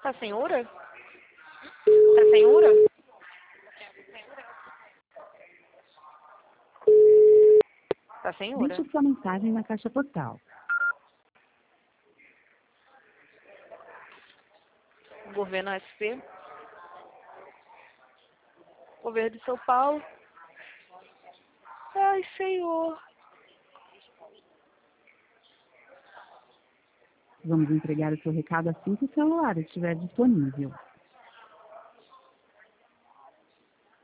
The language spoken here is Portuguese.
Tá sem URA? Tá sem URA? Tá sem URA. Deixe sua mensagem na caixa postal. Governo SP. Governo de São Paulo. Ai, Senhor. Vamos entregar o seu recado assim que o celular estiver disponível.